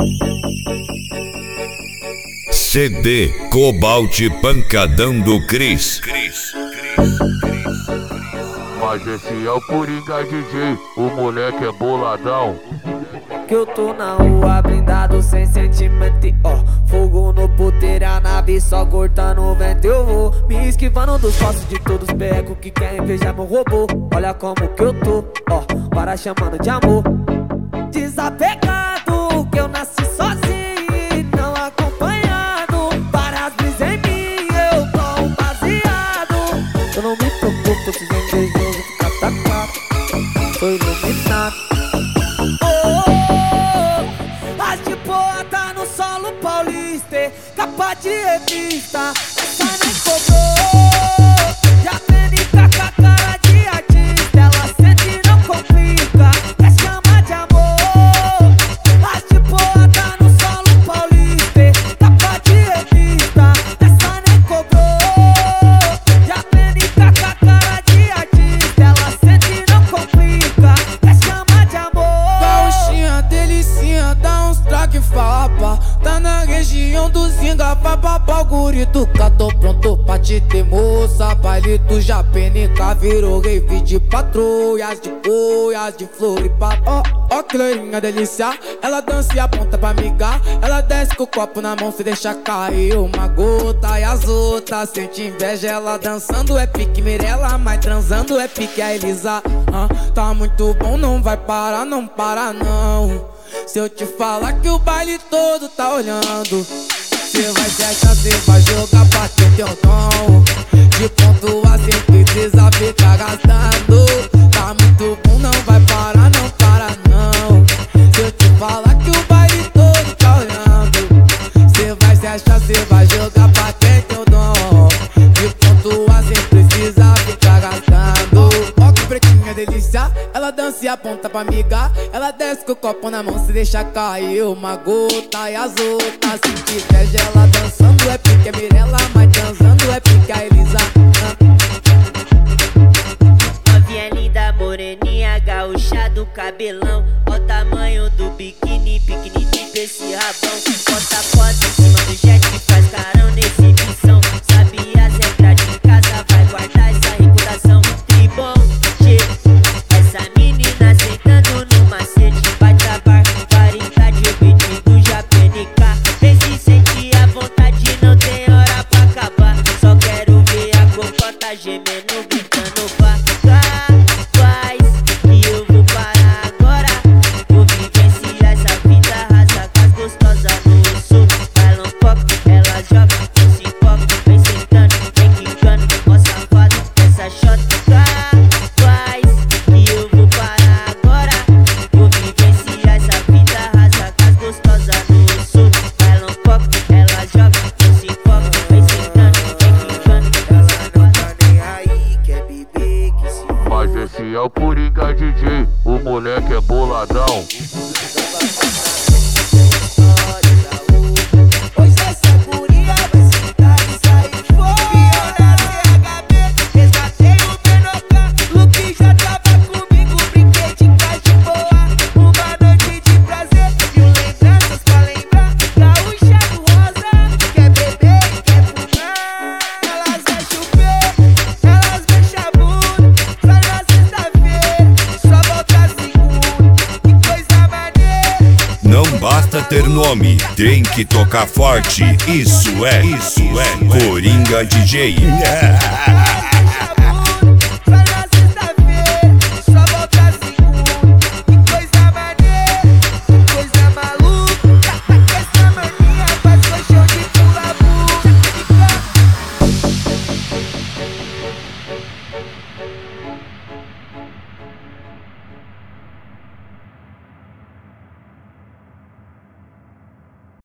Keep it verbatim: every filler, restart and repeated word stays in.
C D Cobalt Pancadão do Cris. Mas esse é o Coringa D J, o moleque é boladão. Que eu tô na rua blindado sem sentimento, ó. Fogo no puteiro, a nave só cortando o vento. Eu vou me esquivando dos passos de todos os becos que querem invejar meu robô. Olha como que eu tô, ó, para chamando de amor. Desapegado, que eu nasci sozinho, não acompanhado. Várias brisas em mim, eu tô um baseado. Eu não me preocupo se os invejosos ficar atacado. Tô iluminado. As de boa tá no solo paulista, capa de revista, essa nem cobrou. Já vem com a cara de artista, ela sente e não complica, quer chamar de amor. As de boa tá no solo paulista, capa de revista, essa nem cobrou. Já vem com a cara de artista, ela sente e não complica, quer chamar de amor. Gauchinha, delicinha, dá uns traque fapa. Tá na região do Zinga, vai papar o gurito. Tô pronto pra te ter, moça. Baile do Japenica virou rave de patrulhas, de boias, de Floripa. Ó, ó que loirinha delícia, ela dança e aponta pra migar. Ela desce com o copo na mão, se deixa cair uma gota. E as outras sente inveja, ela dançando é pique Mirella, mas transando é pique a Elisa. ah, Tá muito bom, não vai parar, não para não. Se eu te falar que o baile todo tá olhando, cê vai se achar, cê vai jogar pra ter teu dom. De ponto a cem precisa ficar gastando. Tá muito bom, não vai parar, não para não. Se eu te falar que o baile todo tá olhando, cê vai se achar, cê vai jogar pra ter teu dom. De ponto a cem precisa ficar gastando. Ó que pretinha delícia, ela dança e aponta pra migar. Ela desce com o copo na mão, se deixa cair uma gota. E as outras sente inveja, ela dançando é pique a Mirella, mas transando é pique a Elisa. Novinha linda, moreninha, gaúcha do cabelão. Ó o tamanho do biquíni, pequenininho pra esse rabão. Bota foto em cima do jet que faz carão na exibição. Sabe as regras de casa, vai guardar essa reputação. Tribom, che, essa menina sentando no macete. Bate a barbaridade, o beat do Japenica. Vem se sentir à vontade, não tem hora pra acabar. Só quero ver a cocota gemendo, gritando vá. Faz que eu vou parar agora. Vou vivenciar essa vida, rasa com as gostosas no sul. Bailão pop, ela joga, não se foca. Vem sentando, vem quicando, ó safado, essa shot. Faz que eu vou parar agora. Vou vivenciar essa vida, rasa com as gostosas no sul. Bailão pop, ela joga, não se foca. Vem sentando, vem quicando, ela não tá nem aí, quer beber, que se Mas esse é o Coringa D J, o moleque é boladão. Hoje essa guria vai sentar e sair fora. Pior C H B, resgatei o Benocan. Luke já tava comigo, brinquei de boa. Uma noite de prazer, mil lembranças pra lembrar. Gaúcha do rosa, quer beber e quer fumar. Elas vão chover, elas vão chabudo. Só na sexta-feira, só volta segunda. Que coisa maneira. Não basta ter nome, tem que tocar forte. Isso é, isso é Coringa D J.